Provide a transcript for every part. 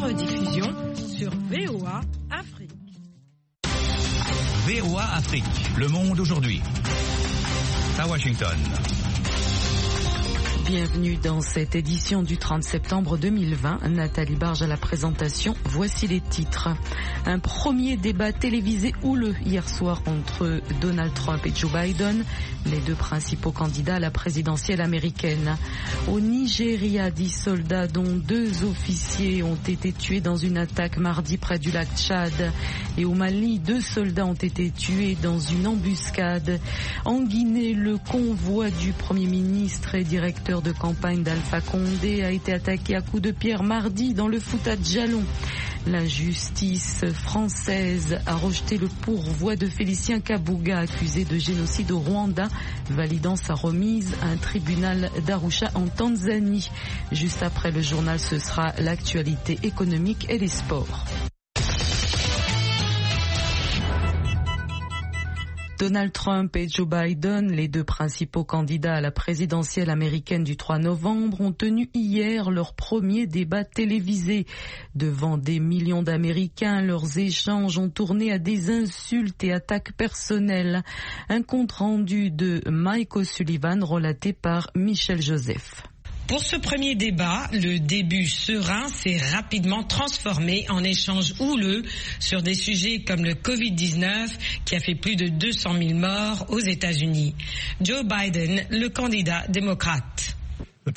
rediffusion sur VOA Afrique. VOA Afrique, le monde aujourd'hui. À Washington. Bienvenue dans cette édition du 30 septembre 2020. Nathalie Barge à la présentation. Voici les titres. Un premier débat télévisé houleux hier soir entre Donald Trump et Joe Biden, les deux principaux candidats à la présidentielle américaine. Au Nigeria, 10 soldats dont 2 officiers ont été tués dans une attaque mardi près du lac Tchad. Et au Mali, 2 soldats ont été tués dans une embuscade. En Guinée, le convoi du Premier ministre et directeur de campagne d'Alpha Condé a été attaqué à coups de pierre mardi dans le Fouta Djallon. La justice française a rejeté le pourvoi de Félicien Kabuga, accusé de génocide au Rwanda, validant sa remise à un tribunal d'Arusha en Tanzanie. Juste après le journal, ce sera l'actualité économique et les sports. Donald Trump et Joe Biden, les deux principaux candidats à la présidentielle américaine du 3 novembre, ont tenu hier leur premier débat télévisé. Devant des millions d'Américains, leurs échanges ont tourné à des insultes et attaques personnelles. Un compte rendu de Mike O'Sullivan relaté par Michel Joseph. Pour ce premier débat, le début serein s'est rapidement transformé en échange houleux sur des sujets comme le Covid-19 qui a fait plus de 200 000 morts aux États-Unis. Joe Biden, le candidat démocrate. Le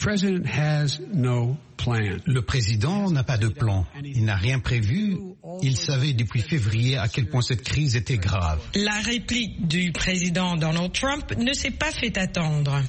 président n'a pas de plan. Il n'a rien prévu. Il savait depuis février à quel point cette crise était grave. La réplique du président Donald Trump ne s'est pas fait attendre.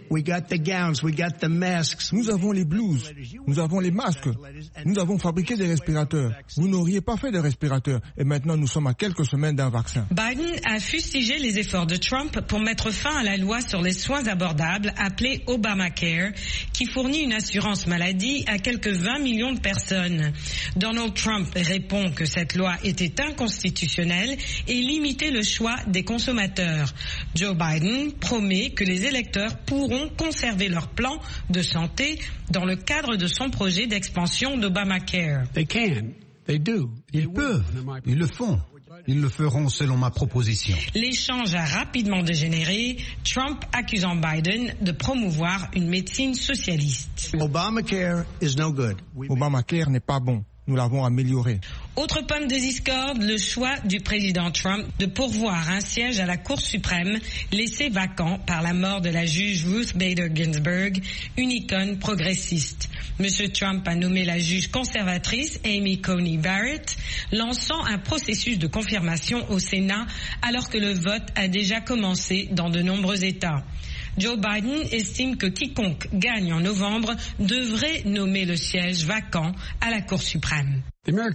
Nous avons les blouses, nous avons les masques, nous avons fabriqué des respirateurs. Vous n'auriez pas fait de respirateurs et maintenant nous sommes à quelques semaines d'un vaccin. Biden a fustigé les efforts de Trump pour mettre fin à la loi sur les soins abordables appelée Obamacare, qui fournit une assurance maladie à quelques 20 millions de personnes. Donald Trump répond que cette loi était inconstitutionnelle et limitait le choix des consommateurs. Joe Biden promet que les électeurs pourront conserver leur plan de santé dans le cadre de son projet d'expansion d'Obamacare. Ils peuvent, ils le font. Ils le feront selon ma proposition. L'échange a rapidement dégénéré, Trump accusant Biden de promouvoir une médecine socialiste. Obamacare n'est pas bon. Nous l'avons amélioré. Autre pomme de discorde, le choix du président Trump de pourvoir un siège à la Cour suprême laissé vacant par la mort de la juge Ruth Bader Ginsburg, une icône progressiste. Monsieur Trump a nommé la juge conservatrice Amy Coney Barrett, lançant un processus de confirmation au Sénat alors que le vote a déjà commencé dans de nombreux États. Joe Biden estime que quiconque gagne en novembre devrait nommer le siège vacant à la Cour suprême.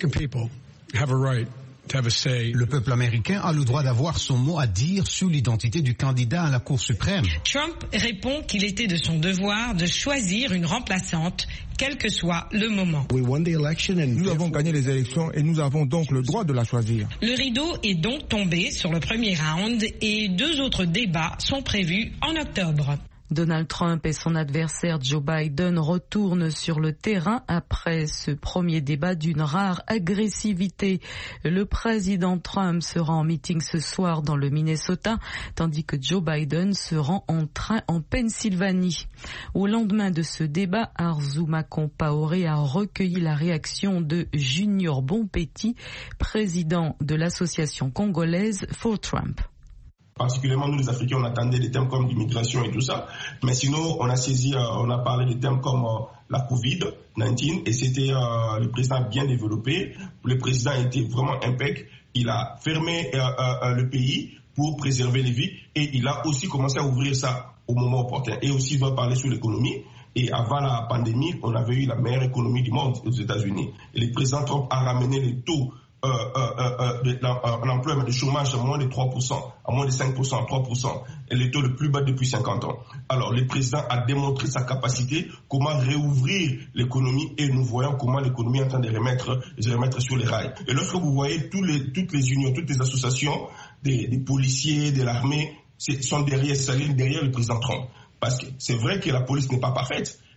Le peuple américain a le droit d'avoir son mot à dire sur l'identité du candidat à la Cour suprême. Trump répond qu'il était de son devoir de choisir une remplaçante, quel que soit le moment. Nous avons gagné les élections et nous avons donc le droit de la choisir. Le rideau est donc tombé sur le premier round et 2 autres débats sont prévus en octobre. Donald Trump et son adversaire Joe Biden retournent sur le terrain après ce premier débat d'une rare agressivité. Le président Trump se rend en meeting ce soir dans le Minnesota, tandis que Joe Biden se rend en train en Pennsylvanie. Au lendemain de ce débat, Arzouma Compaoré a recueilli la réaction de Junior Bonpetit, président de l'association congolaise For Trump. Particulièrement nous les Africains, on attendait des thèmes comme l'immigration et tout ça, mais sinon on a parlé des thèmes comme la Covid-19 et c'était le président bien développé. Le président était vraiment impeccable, il a fermé le pays pour préserver les vies et il a aussi commencé à ouvrir ça au moment opportun. Et aussi il va parler sur l'économie. Et avant la pandémie, on avait eu la meilleure économie du monde aux États-Unis. Et le président Trump a ramené les taux l'emploi de chômage à moins de 3%, à moins de 5%, 3%, et le taux le plus bas depuis 50 ans. Alors, le président a démontré sa capacité, comment réouvrir l'économie, et nous voyons comment l'économie est en train de remettre sur les rails. Et lorsque vous voyez toutes les unions, toutes les associations, des policiers, de l'armée, sont derrière le président Trump. Parce que c'est vrai que la police n'est pas parfaite,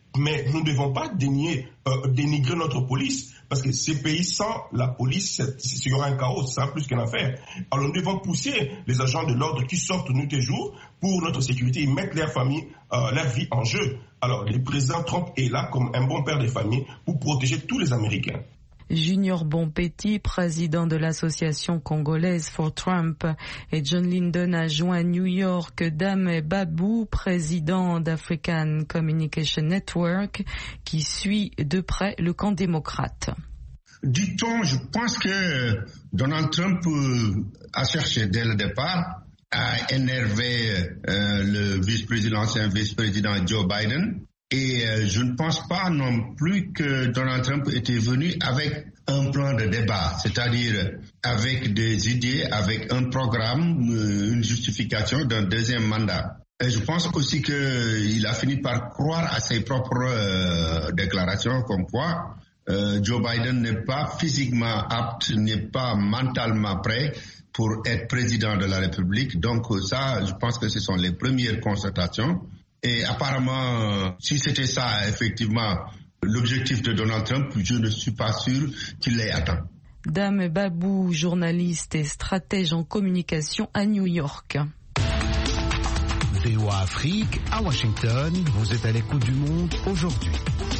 Mais nous ne devons pas dénigrer notre police, parce que ces pays sans la police, il y aura un chaos, c'est plus qu'une affaire. Alors nous devons pousser les agents de l'ordre qui sortent nuit et jour pour notre sécurité et mettre leur famille, leur vie en jeu. Alors le président Trump est là comme un bon père de famille pour protéger tous les Américains. Junior Bonpetit, président de l'association congolaise For Trump, et John Linden, adjoint à New York, Dame Babou, président d'African Communication Network, qui suit de près le camp démocrate. Dit-on, je pense que Donald Trump a cherché dès le départ à énerver l'ancien vice-président Joe Biden. Et je ne pense pas non plus que Donald Trump était venu avec un plan de débat, c'est-à-dire avec des idées, avec un programme, une justification d'un deuxième mandat. Et je pense aussi qu'il a fini par croire à ses propres déclarations comme quoi Joe Biden n'est pas physiquement apte, n'est pas mentalement prêt pour être président de la République. Donc ça, je pense que ce sont les premières constatations. Et apparemment, si c'était ça, effectivement, l'objectif de Donald Trump, je ne suis pas sûr qu'il l'ait atteint. Dame Babou, journaliste et stratège en communication à New York. VOA Afrique, à Washington, vous êtes à l'écoute du monde aujourd'hui.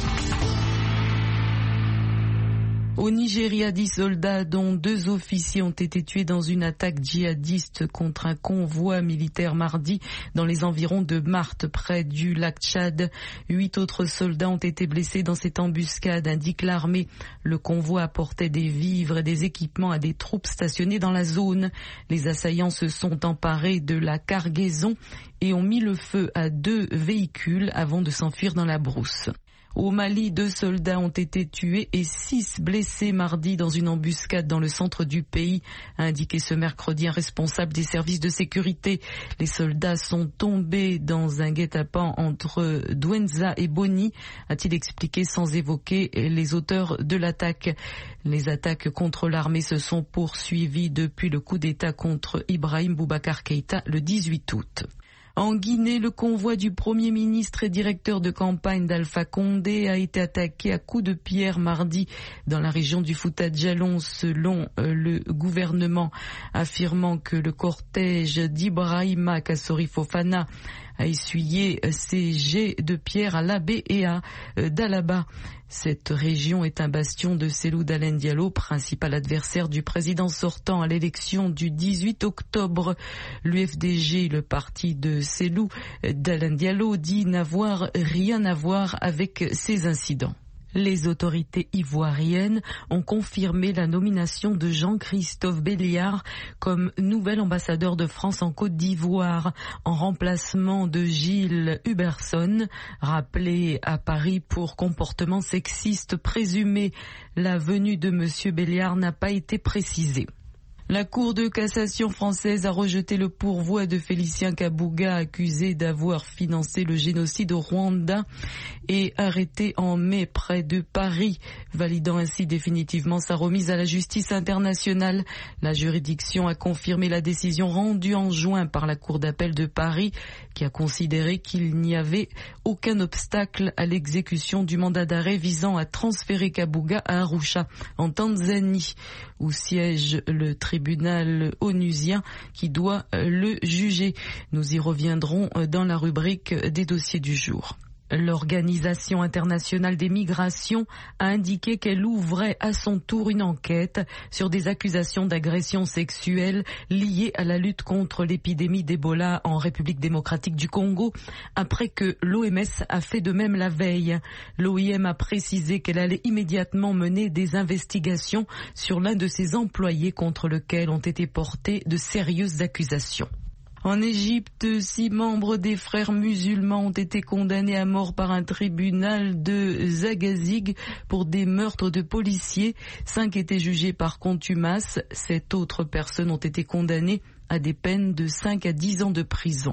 Au Nigeria, 10 soldats, dont 2 officiers, ont été tués dans une attaque djihadiste contre un convoi militaire mardi dans les environs de Marthe, près du lac Tchad. 8 autres soldats ont été blessés dans cette embuscade, indique l'armée. Le convoi apportait des vivres et des équipements à des troupes stationnées dans la zone. Les assaillants se sont emparés de la cargaison et ont mis le feu à 2 véhicules avant de s'enfuir dans la brousse. Au Mali, 2 soldats ont été tués et 6 blessés mardi dans une embuscade dans le centre du pays, a indiqué ce mercredi un responsable des services de sécurité. Les soldats sont tombés dans un guet-apens entre Douenza et Boni, a-t-il expliqué sans évoquer les auteurs de l'attaque. Les attaques contre l'armée se sont poursuivies depuis le coup d'État contre Ibrahim Boubacar Keïta le 18 août. En Guinée, le convoi du Premier ministre et directeur de campagne d'Alpha Condé a été attaqué à coups de pierre mardi dans la région du Fouta-Djallon, selon le gouvernement, affirmant que le cortège d'Ibrahima Kassori Fofana a essuyé ses jets de pierre à Labé et à Dalaba. Cette région est un bastion de Cellou Dalein Diallo, principal adversaire du président sortant à l'élection du 18 octobre. L'UFDG, le parti de Cellou Dalein Diallo, dit n'avoir rien à voir avec ces incidents. Les autorités ivoiriennes ont confirmé la nomination de Jean-Christophe Béliard comme nouvel ambassadeur de France en Côte d'Ivoire, en remplacement de Gilles Huberson, rappelé à Paris pour comportement sexiste présumé. La venue de M. Béliard n'a pas été précisée. La Cour de cassation française a rejeté le pourvoi de Félicien Kabuga, accusé d'avoir financé le génocide au Rwanda et arrêté en mai près de Paris, validant ainsi définitivement sa remise à la justice internationale. La juridiction a confirmé la décision rendue en juin par la Cour d'appel de Paris, qui a considéré qu'il n'y avait aucun obstacle à l'exécution du mandat d'arrêt visant à transférer Kabuga à Arusha, en Tanzanie, où siège le tribunal onusien qui doit le juger. Nous y reviendrons dans la rubrique des dossiers du jour. L'Organisation internationale des migrations a indiqué qu'elle ouvrait à son tour une enquête sur des accusations d'agression sexuelle liées à la lutte contre l'épidémie d'Ebola en République démocratique du Congo, après que l'OMS a fait de même la veille. L'OIM a précisé qu'elle allait immédiatement mener des investigations sur l'un de ses employés contre lequel ont été portées de sérieuses accusations. En Égypte, 6 membres des frères musulmans ont été condamnés à mort par un tribunal de Zagazig pour des meurtres de policiers. 5 étaient jugés par contumace. 7 autres personnes ont été condamnées à des peines de 5 à 10 ans de prison.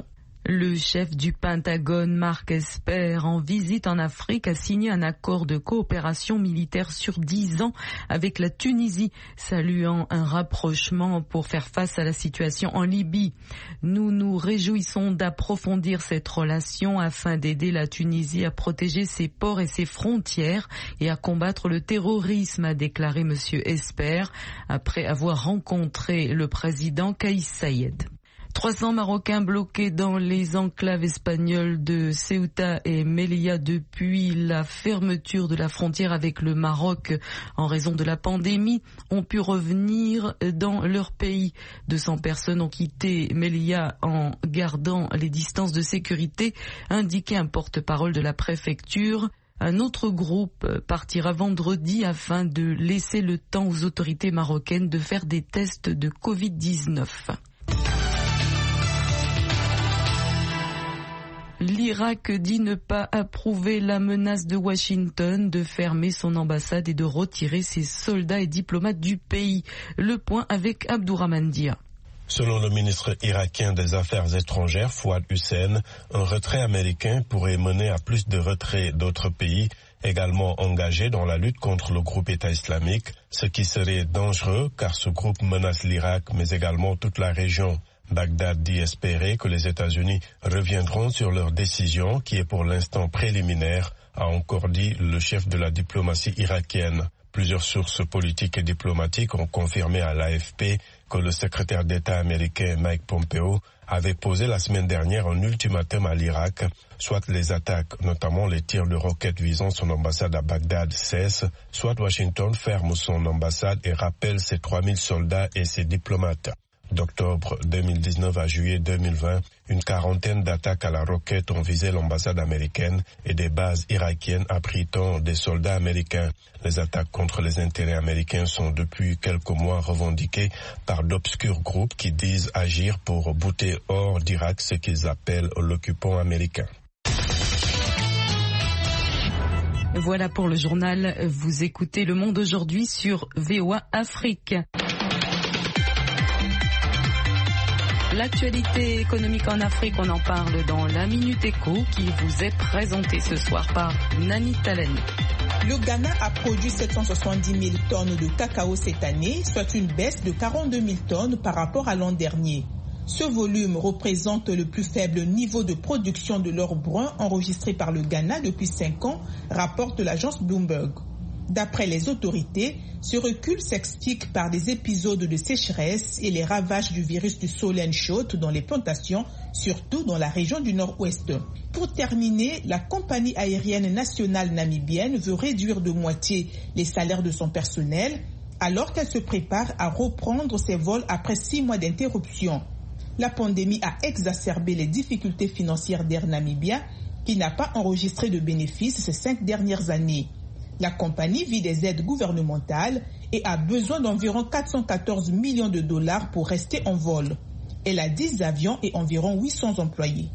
Le chef du Pentagone, Mark Esper, en visite en Afrique, a signé un accord de coopération militaire sur 10 ans avec la Tunisie, saluant un rapprochement pour faire face à la situation en Libye. Nous nous réjouissons d'approfondir cette relation afin d'aider la Tunisie à protéger ses ports et ses frontières et à combattre le terrorisme, a déclaré M. Esper, après avoir rencontré le président Kais Saied. 300 Marocains bloqués dans les enclaves espagnoles de Ceuta et Melilla depuis la fermeture de la frontière avec le Maroc en raison de la pandémie ont pu revenir dans leur pays. 200 personnes ont quitté Melilla en gardant les distances de sécurité, indiquait un porte-parole de la préfecture. Un autre groupe partira vendredi afin de laisser le temps aux autorités marocaines de faire des tests de Covid-19. L'Irak dit ne pas approuver la menace de Washington de fermer son ambassade et de retirer ses soldats et diplomates du pays. Le point avec Abdourahmane Dia. Selon le ministre irakien des Affaires étrangères, Fouad Hussein, un retrait américain pourrait mener à plus de retraits d'autres pays également engagés dans la lutte contre le groupe État islamique, ce qui serait dangereux car ce groupe menace l'Irak mais également toute la région. Bagdad dit espérer que les États-Unis reviendront sur leur décision qui est pour l'instant préliminaire, a encore dit le chef de la diplomatie irakienne. Plusieurs sources politiques et diplomatiques ont confirmé à l'AFP que le secrétaire d'État américain Mike Pompeo avait posé la semaine dernière un ultimatum à l'Irak, soit les attaques, notamment les tirs de roquettes visant son ambassade à Bagdad cessent, soit Washington ferme son ambassade et rappelle ses 3000 soldats et ses diplomates. D'octobre 2019 à juillet 2020, une quarantaine d'attaques à la roquette ont visé l'ambassade américaine et des bases irakiennes abritant des soldats américains. Les attaques contre les intérêts américains sont depuis quelques mois revendiquées par d'obscurs groupes qui disent agir pour bouter hors d'Irak ce qu'ils appellent l'occupant américain. Voilà pour le journal. Vous écoutez Le Monde aujourd'hui sur VOA Afrique. L'actualité économique en Afrique, on en parle dans la Minute Éco qui vous est présentée ce soir par Nani Talani. Le Ghana a produit 770 000 tonnes de cacao cette année, soit une baisse de 42 000 tonnes par rapport à l'an dernier. Ce volume représente le plus faible niveau de production de l'or brun enregistré par le Ghana depuis 5 ans, rapporte l'agence Bloomberg. D'après les autorités, ce recul s'explique par des épisodes de sécheresse et les ravages du virus du Solent Chaude dans les plantations, surtout dans la région du nord-ouest. Pour terminer, la compagnie aérienne nationale namibienne veut réduire de moitié les salaires de son personnel, alors qu'elle se prépare à reprendre ses vols après 6 mois d'interruption. La pandémie a exacerbé les difficultés financières d'Air Namibia, qui n'a pas enregistré de bénéfices ces 5 dernières années. La compagnie vit des aides gouvernementales et a besoin d'environ 414 millions de dollars pour rester en vol. Elle a 10 avions et environ 800 employés.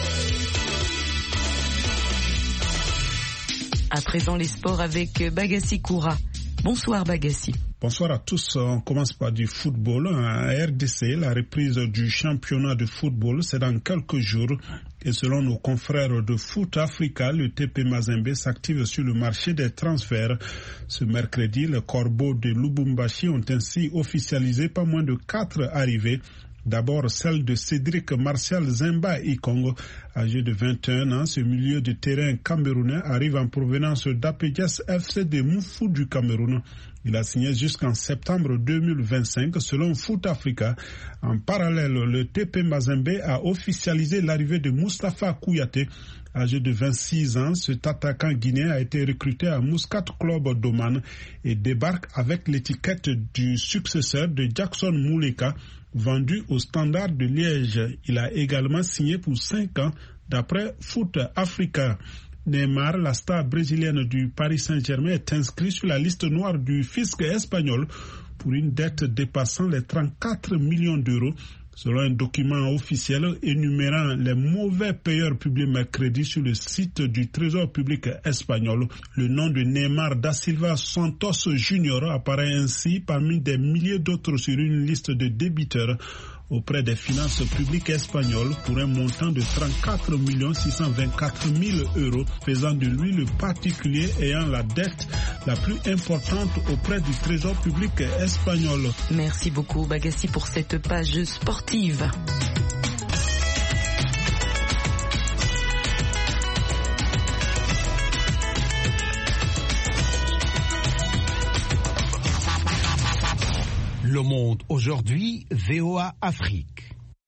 À présent, les sports avec Bagassi Koura. Bonsoir Bagassi. Bonsoir à tous. On commence par du football. À RDC, la reprise du championnat de football, c'est dans quelques jours. Et selon nos confrères de Foot Africa, le TP Mazembe s'active sur le marché des transferts. Ce mercredi, les Corbeaux de Lubumbashi ont ainsi officialisé pas moins de 4 arrivées. D'abord, celle de Cédric Martial Zemba Ikongo, âgé de 21 ans. Ce milieu de terrain camerounais arrive en provenance d'Apedias FC de Moufou du Cameroun. Il a signé jusqu'en septembre 2025 selon Foot Africa. En parallèle, le TP Mazembe a officialisé l'arrivée de Moustapha Kouyaté. Âgé de 26 ans, cet attaquant guinéen a été recruté à Muscat Club d'Oman et débarque avec l'étiquette du successeur de Jackson Mouleka, vendu au Standard de Liège. Il a également signé pour 5 ans d'après Foot Africa. Neymar, la star brésilienne du Paris Saint-Germain, est inscrit sur la liste noire du fisc espagnol pour une dette dépassant les 34 millions d'euros. Selon un document officiel énumérant les mauvais payeurs publiés mercredi sur le site du Trésor public espagnol, le nom de Neymar da Silva Santos Junior apparaît ainsi parmi des milliers d'autres sur une liste de débiteurs. auprès des finances publiques espagnoles pour un montant de 34 624 000 €, faisant de lui le particulier ayant la dette la plus importante auprès du Trésor public espagnol. Merci beaucoup Bagassi pour cette page sportive. Le Monde aujourd'hui, VOA Afrique.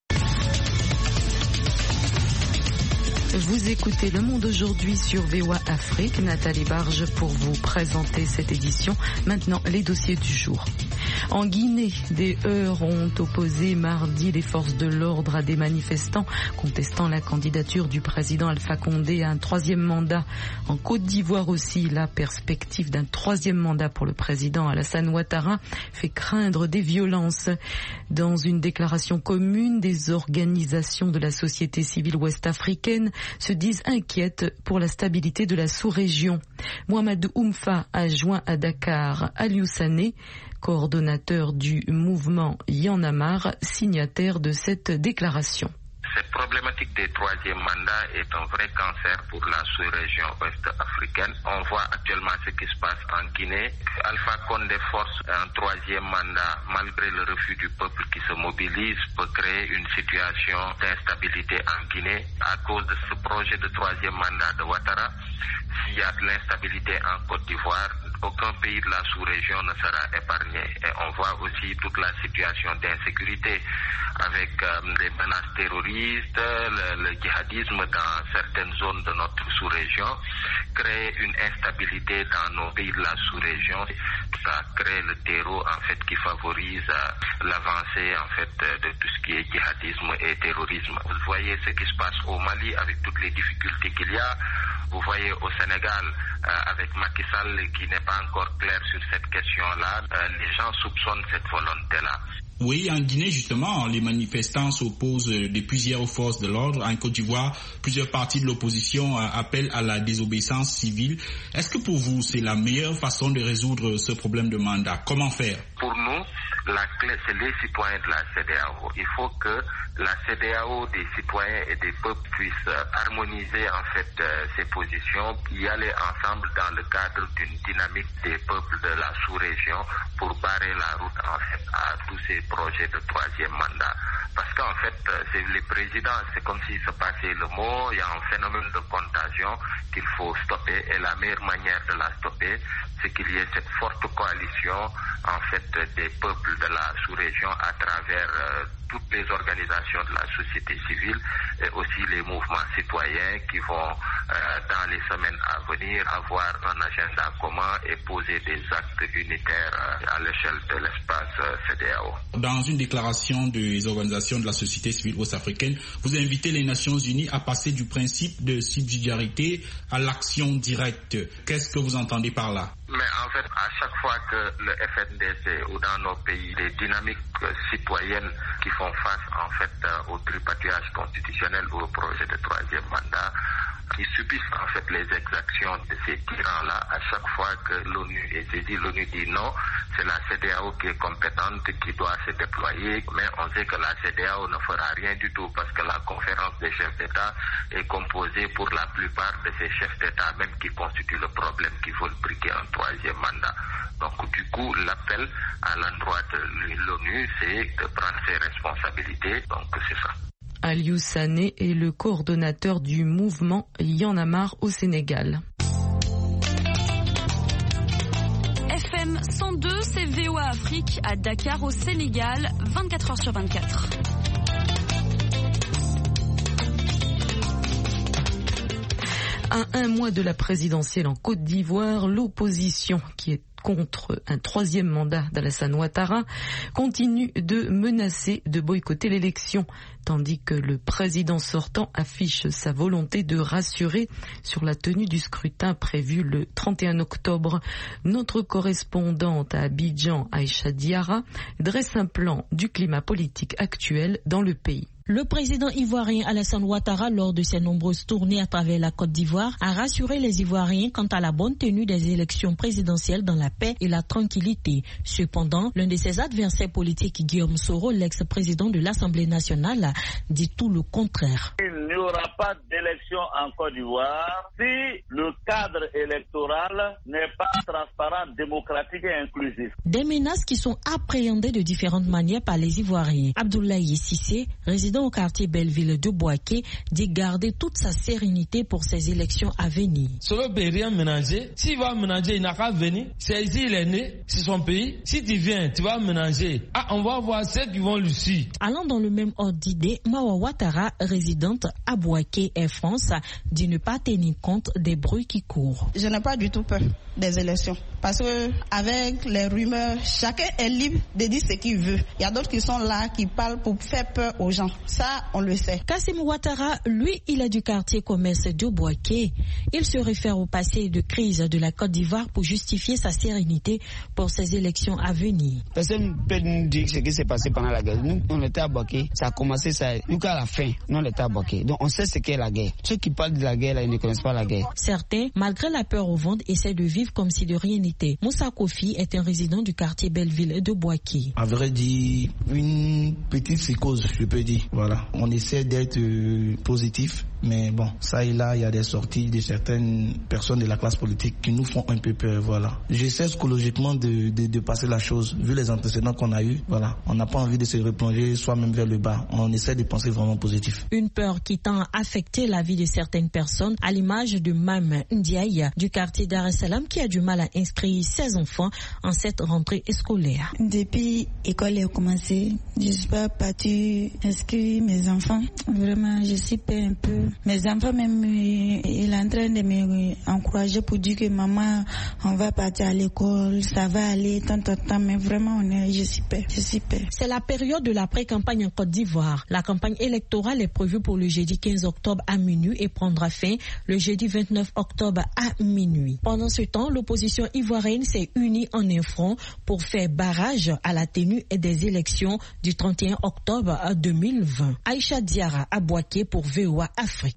Vous écoutez Le Monde aujourd'hui sur VOA Afrique. Nathalie Barge pour vous présenter cette édition. Maintenant, les dossiers du jour. En Guinée, des heurts ont opposé mardi les forces de l'ordre à des manifestants contestant la candidature du président Alpha Condé à un troisième mandat. En Côte d'Ivoire aussi, la perspective d'un troisième mandat pour le président Alassane Ouattara fait craindre des violences. Dans une déclaration commune, des organisations de la société civile ouest-africaine se disent inquiètes pour la stabilité de la sous-région. Mohamed Oumfa a joint à Dakar Aliou Sané, coordonnateur du mouvement Y'en a marre, signataire de cette déclaration. Cette problématique des troisième mandats est un vrai cancer pour la sous-région ouest-africaine. On voit actuellement ce qui se passe en Guinée. Alpha Condé force un troisième mandat malgré le refus du peuple qui se mobilise peut créer une situation d'instabilité en Guinée à cause de ce projet de troisième mandat de Ouattara. S'il y a de l'instabilité en Côte d'Ivoire, aucun pays de la sous-région ne sera épargné. Et on voit aussi toute la situation d'insécurité avec des menaces terroristes, le djihadisme dans certaines zones de notre sous-région, crée une instabilité dans nos pays de la sous-région. Ça crée le terreau en fait qui favorise l'avancée en fait de tout ce qui est djihadisme et terrorisme. Vous voyez ce qui se passe au Mali avec toutes les difficultés qu'il y a. Vous voyez au Sénégal, avec Macky Sall qui n'est pas encore clair sur cette question-là, les gens soupçonnent cette volonté-là. Oui, en Guinée, justement, les manifestants s'opposent depuis hier aux forces de l'ordre. En Côte d'Ivoire, plusieurs partis de l'opposition appellent à la désobéissance civile. Est-ce que pour vous, c'est la meilleure façon de résoudre ce problème de mandat? Comment faire? Pour nous, la clé, c'est les citoyens de la CEDEAO. Il faut que la CEDEAO des citoyens et des peuples puissent harmoniser en fait ces positions, y aller ensemble dans le cadre d'une dynamique des peuples de la sous-région pour barrer la route en fait à tous ces projets de troisième mandat. Parce qu'en fait, c'est les présidents, c'est comme s'il se passait le mot, il y a un phénomène de contagion qu'il faut stopper et la meilleure manière de la stopper, c'est qu'il y ait cette forte coalition en fait des peuples de la sous-région à travers toutes les organisations de la société civile et aussi les mouvements citoyens qui vont dans les semaines à venir avoir un agenda commun et poser des actes unitaires à l'échelle de l'espace CEDEAO. Dans une déclaration des organisations de la société civile ouest-africaine, vous invitez les Nations Unies à passer du principe de subsidiarité à l'action directe. Qu'est-ce que vous entendez par là? Mais en fait, à chaque fois que le FNDC ou dans nos pays, des dynamiques citoyennes qui font face en fait au tripatouillage constitutionnel ou au projet de troisième mandat, qui subissent en fait les exactions de ces tyrans-là, à chaque fois que l'ONU est saisie, l'ONU dit non, c'est la CEDEAO qui est compétente, qui doit se déployer, mais on sait que la CEDEAO ne fera rien du tout parce que la conférence des chefs d'État est composée pour la plupart de ces chefs d'État même qui constituent le problème, qui veulent briquer un troisième mandat. Donc du coup, l'appel à l'endroit de l'ONU, c'est de prendre ses responsabilités, donc c'est ça. Aliou Sané est le coordonnateur du mouvement Y'en a marre au Sénégal. FM 102, c'est VOA Afrique à Dakar au Sénégal, 24h/24. À un mois de la présidentielle en Côte d'Ivoire, l'opposition qui est contre un troisième mandat d'Alassane Ouattara continue de menacer de boycotter l'élection, tandis que le président sortant affiche sa volonté de rassurer sur la tenue du scrutin prévu le 31 octobre. Notre correspondante à Abidjan, Aïcha Diarra, dresse un plan du climat politique actuel dans le pays. Le président ivoirien Alassane Ouattara, lors de ses nombreuses tournées à travers la Côte d'Ivoire, a rassuré les Ivoiriens quant à la bonne tenue des élections présidentielles dans la paix et la tranquillité. Cependant, l'un de ses adversaires politiques, Guillaume Soro, l'ex-président de l'Assemblée nationale, dit tout le contraire. Il n'y aura pas d'élection en Côte d'Ivoire si le cadre électoral n'est pas transparent, démocratique et inclusif. Des menaces qui sont appréhendées de différentes manières par les Ivoiriens. Abdoulaye Cissé, résident au quartier Belleville de Boaké, dit garder toute sa sérénité pour ces élections à venir. Solo ne peut rien ménager. S'il va ménager, il n'a qu'à venir. C'est ici il est né, c'est son pays. Si tu viens, tu vas ménager. On va voir ceux qui vont lui suivre. Allant dans le même ordre d'idée, Mawa Ouattara, résidente à Boaké, Air France, dit ne pas tenir compte des bruits qui courent. Je n'ai pas du tout peur des élections. Parce que avec les rumeurs, chacun est libre de dire ce qu'il veut. Il y a d'autres qui sont là, qui parlent pour faire peur aux gens. Ça, on le sait. Kassim Ouattara, lui, il est du quartier commerce de Boaké. Il se réfère au passé de crise de la Côte d'Ivoire pour justifier sa sérénité pour ces élections à venir. Personne ne peut nous dire ce qui s'est passé pendant la guerre. Nous, on était à Boaké. Ça a commencé, jusqu'à la fin. Nous, on était à Boaké. Donc, on sait ce qu'est la guerre. Ceux qui parlent de la guerre, là, ils ne connaissent pas la guerre. Certains, malgré la peur au ventre, essaient de vivre comme si de rien n'était. Moussa Kofi est un résident du quartier Belleville de Boaké. À vrai dire, une petite psychose, je peux dire. Voilà. On essaie d'être positif, mais bon, ça et là, il y a des sorties de certaines personnes de la classe politique qui nous font un peu peur. Voilà. J'essaie psychologiquement de passer la chose, vu les antécédents qu'on a eus. Voilà. On n'a pas envie de se replonger soi-même vers le bas. On essaie de penser vraiment positif. Une peur qui tend à affecter la vie de certaines personnes, à l'image de Mam Ndiaye du quartier Dar es Salaam qui a du mal à inscrire ses enfants en cette rentrée scolaire. Depuis l'école a commencé, je ne suis pas partie inscrire mes enfants. Vraiment, je suis peur un peu. Mes enfants même, il est en train de m'encourager pour dire que maman, on va partir à l'école, ça va aller, tant, mais vraiment, je suis peur. C'est la période de la pré-campagne en Côte d'Ivoire. La campagne électorale est prévue pour le jeudi 15 octobre à minuit et prendra fin le jeudi 29 octobre à minuit. Pendant ce temps, l'opposition ivoirienne s'est unie en un front pour faire barrage à la tenue des élections du 31 octobre 2020. Aïcha Diarra à Boaké pour VOA Afrique.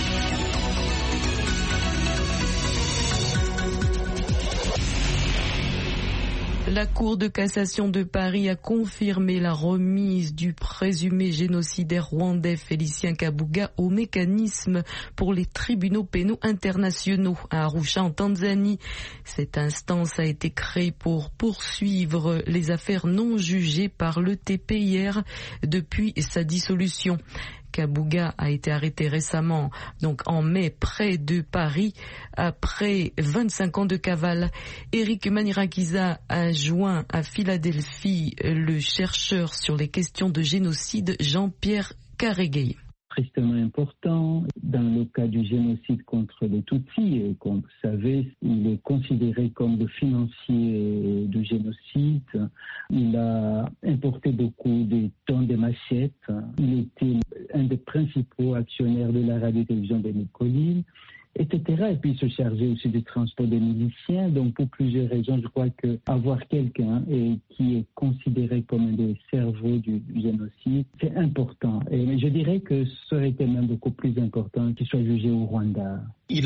La Cour de cassation de Paris a confirmé la remise du présumé génocidaire rwandais Félicien Kabuga au mécanisme pour les tribunaux pénaux internationaux à Arusha en Tanzanie. Cette instance a été créée pour poursuivre les affaires non jugées par le TPIR depuis sa dissolution. Kabuga a été arrêté récemment, donc en mai, près de Paris, après 25 ans de cavale. Eric Manirakiza a joint à Philadelphie le chercheur sur les questions de génocide Jean-Pierre Carégué. Tristement important. Dans le cas du génocide contre les Tutsis, comme vous savez, il est considéré comme le financier du génocide. Il a importé beaucoup de tonnes de machettes. Il était un des principaux actionnaires de la radio-télévision de Nicoline, etc. Et puis il se chargeait aussi du transport des miliciens. Donc pour plusieurs raisons, je crois qu'avoir quelqu'un qui est considéré comme un des cerveaux du génocide, c'est important. Et je dirais que ça aurait été même beaucoup plus important qu'il soit jugé au Rwanda. Il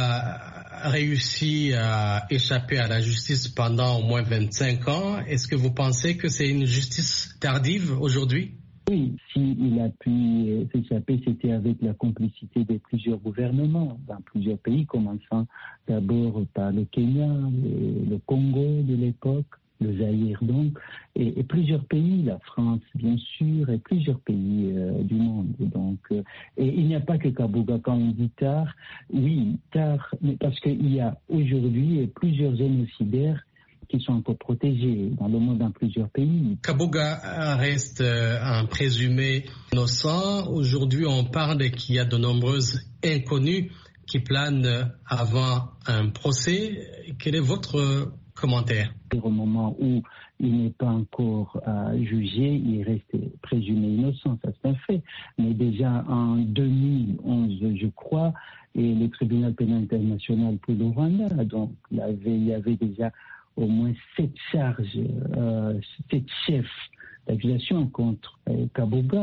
a réussi à échapper à la justice pendant au moins 25 ans. Est-ce que vous pensez que c'est une justice tardive aujourd'hui ? Oui, s'il a pu s'échapper, c'était avec la complicité de plusieurs gouvernements dans plusieurs pays, commençant d'abord par le Kenya, le Congo de l'époque, le Zaïre donc, et plusieurs pays, la France bien sûr, et plusieurs pays du monde. Donc, et il n'y a pas que Kabuga. Quand on dit tard, oui, tard, mais parce qu'il y a aujourd'hui plusieurs génocidaires qui sont encore protégés dans le monde, dans plusieurs pays. Kabuga reste un présumé innocent. Aujourd'hui, on parle qu'il y a de nombreuses inconnues qui planent avant un procès. Quel est votre commentaire ? Au moment où il n'est pas encore jugé, il reste présumé innocent, ça c'est un fait. Mais déjà en 2011, je crois, et le tribunal pénal international pour le Rwanda, donc il y avait déjà au moins 7 charges, 7 chefs d'accusation contre Kabuga.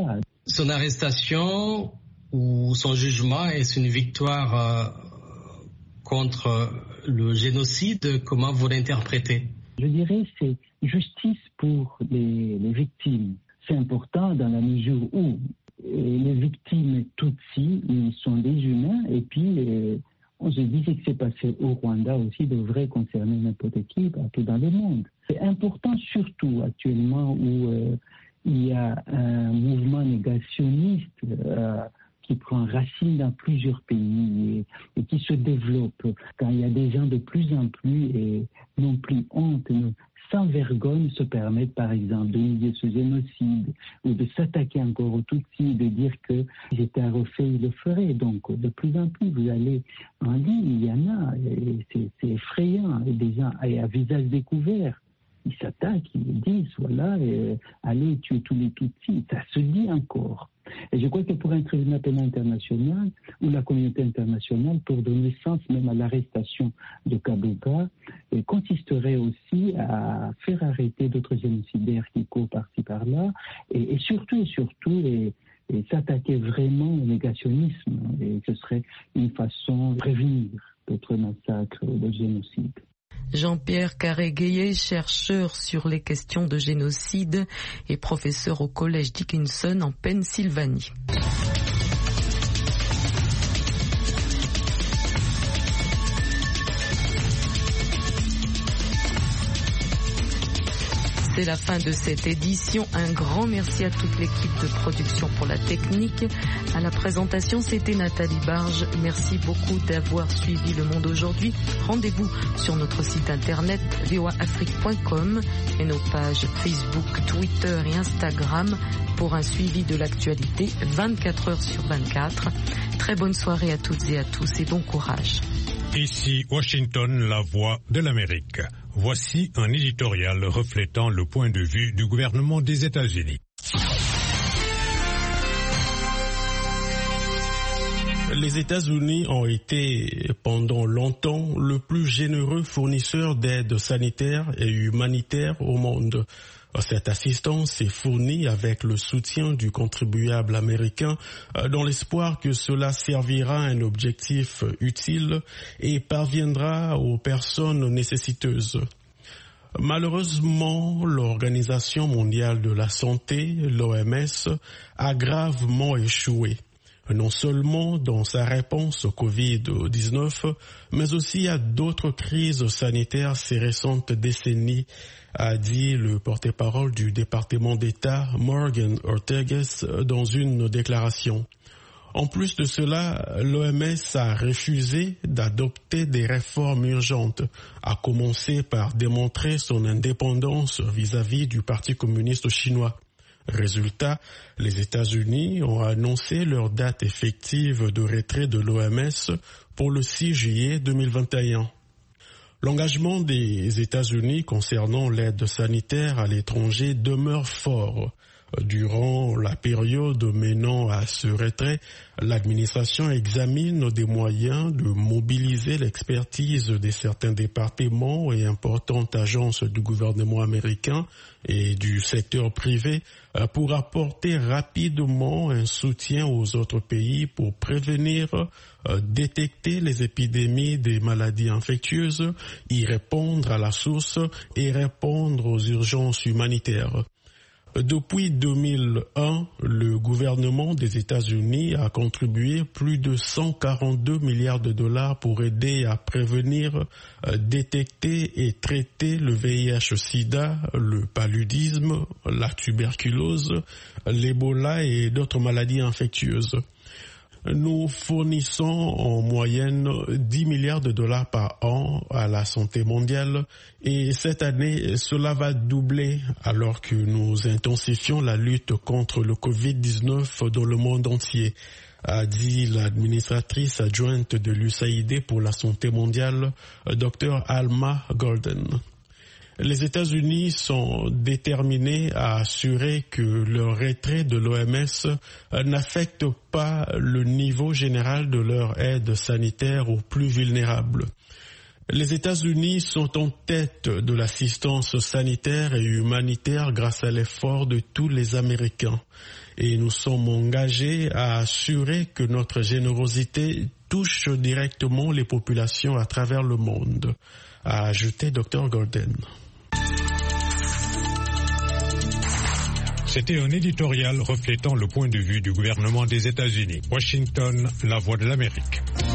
son arrestation ou son jugement, est-ce une victoire contre le génocide? Comment vous l'interprétez? Je dirais c'est justice pour les victimes. C'est important dans la mesure où les victimes Tutsis, ils sont des humains, et puis on se dit que ce qui s'est passé au Rwanda aussi devrait concerner n'importe qui partout dans le monde. C'est important surtout actuellement où il y a un mouvement négationniste qui prend racine dans plusieurs pays et qui se développe, quand il y a des gens de plus en plus et non plus honte, sans vergogne se permettent par exemple de nier ce génocide ou de s'attaquer encore aux Tutsis, de dire que si c'était à refaire, il le ferait. Donc de plus en plus, vous allez en ligne, il y en a, c'est effrayant, et des gens à visage découvert. Ils s'attaquent, ils disent, voilà, allez tuer tous les Tutsis. Ça se dit encore. Et je crois que pour un tribunal pénal international, ou la communauté internationale, pour donner sens même à l'arrestation de Kabuga, consisterait aussi à faire arrêter d'autres génocidaires qui courent par-ci par-là, et surtout, et s'attaquer vraiment au négationnisme. Et ce serait une façon de prévenir d'autres massacres ou de génocide. Jean-Pierre Carré-Guéillet, chercheur sur les questions de génocide et professeur au collège Dickinson en Pennsylvanie. C'est la fin de cette édition. Un grand merci à toute l'équipe de production pour la technique. À la présentation, c'était Nathalie Barge. Merci beaucoup d'avoir suivi Le Monde aujourd'hui. Rendez-vous sur notre site internet voaafrique.com et nos pages Facebook, Twitter et Instagram pour un suivi de l'actualité 24 heures sur 24. Très bonne soirée à toutes et à tous et bon courage. Ici Washington, la voix de l'Amérique. Voici un éditorial reflétant le point de vue du gouvernement des États-Unis. Les États-Unis ont été pendant longtemps le plus généreux fournisseur d'aide sanitaire et humanitaire au monde. Cette assistance est fournie avec le soutien du contribuable américain dans l'espoir que cela servira à un objectif utile et parviendra aux personnes nécessiteuses. Malheureusement, l'Organisation mondiale de la santé, l'OMS, a gravement échoué. Non seulement dans sa réponse au Covid-19, mais aussi à d'autres crises sanitaires ces récentes décennies, a dit le porte-parole du département d'État, Morgan Ortagus, dans une déclaration. En plus de cela, l'OMS a refusé d'adopter des réformes urgentes, à commencer par démontrer son indépendance vis-à-vis du Parti communiste chinois. Résultat, les États-Unis ont annoncé leur date effective de retrait de l'OMS pour le 6 juillet 2021. L'engagement des États-Unis concernant l'aide sanitaire à l'étranger demeure fort. Durant la période menant à ce retrait, l'administration examine des moyens de mobiliser l'expertise de certains départements et importantes agences du gouvernement américain et du secteur privé pour apporter rapidement un soutien aux autres pays pour prévenir, détecter les épidémies des maladies infectieuses, y répondre à la source et répondre aux urgences humanitaires. Depuis 2001, le gouvernement des États-Unis a contribué plus de 142 milliards de dollars pour aider à prévenir, détecter et traiter le VIH-Sida, le paludisme, la tuberculose, l'Ebola et d'autres maladies infectieuses. Nous fournissons en moyenne 10 milliards de dollars par an à la santé mondiale et cette année, cela va doubler alors que nous intensifions la lutte contre le Covid-19 dans le monde entier, a dit l'administratrice adjointe de l'USAID pour la santé mondiale, Dr. Alma Golden. Les États-Unis sont déterminés à assurer que leur retrait de l'OMS n'affecte pas le niveau général de leur aide sanitaire aux plus vulnérables. Les États-Unis sont en tête de l'assistance sanitaire et humanitaire grâce à l'effort de tous les Américains. et nous sommes engagés à assurer que notre générosité touche directement les populations à travers le monde, a ajouté Dr. Gordon. C'était un éditorial reflétant le point de vue du gouvernement des États-Unis. Washington, la voix de l'Amérique.